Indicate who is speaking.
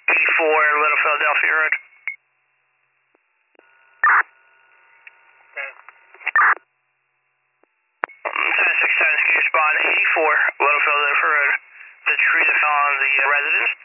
Speaker 1: 84 Little Philadelphia Road. 10-6 times, can you respond 84 Little Philadelphia Road? The tree that fell on the residence.